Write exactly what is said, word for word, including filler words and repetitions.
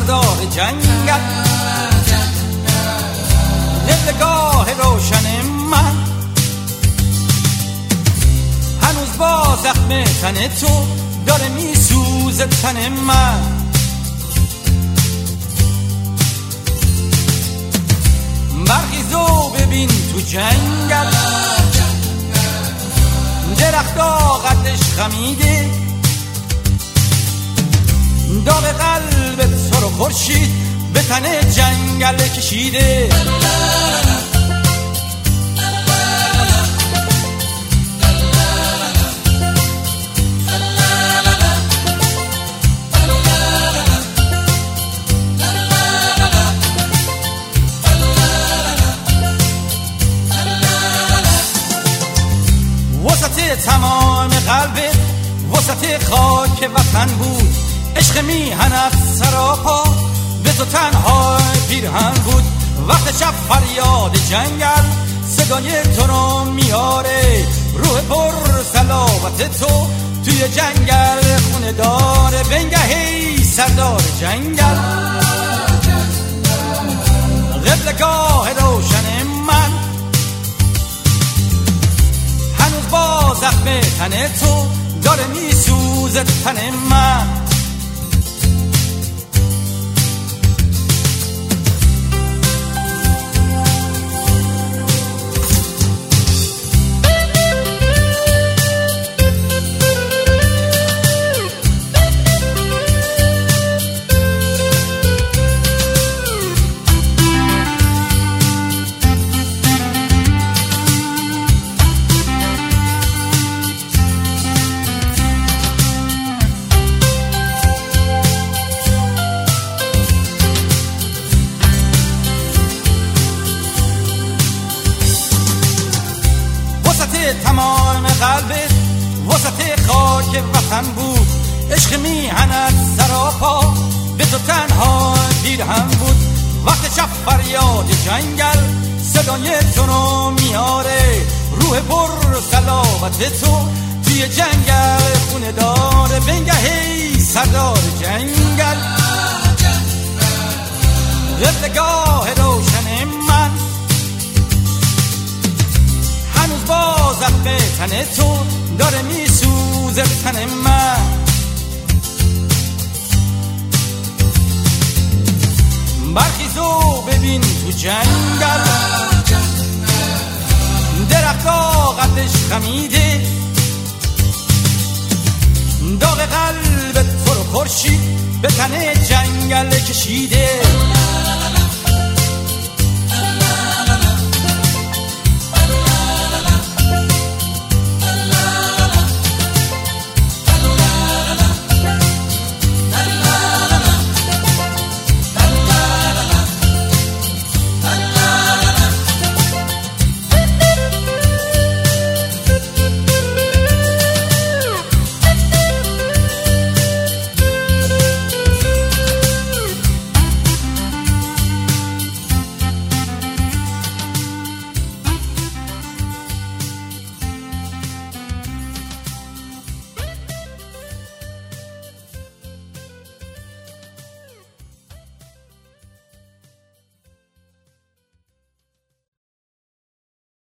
سردار جنگل، قبلگاه روشن من، هنوز با زخم تن تو داره میسوزه تن من. برخیزو ببین تو جنگل، درختا قدش خمیده، داغ قلبت تو رو خورشید به تن جنگل کشیده. وسط تمام قلبت وسط خاک وطن بود، عشق میهنت سراپا به تو تنها پیرهن بود. وقت شب فریاد جنگل صدای تو رو میاره، روح پر صلابت تو توی جنگل خونه داره. بنگهی سردار جنگل، قبلگاه روشن من، هنوز با زخم تن تو داره میسوزه تن من. تمام قلبت وسط خاک وطن بود، عشق میهنت سراپا به تو تنها پیرهن بود. وقت شب فریاد جنگل صدای تو رو میاره، روح پر صلابت تو توی جنگل خونه داره. بنگهی سردار جنگل، قبلگاه روشن من، هنوز با زخم تن تو داره میسوزه تن من. برخیزو ببین تو جنگل، درختا قدش خمیده، داغ قلبت تو رو خورشید به تن جنگل کشیده.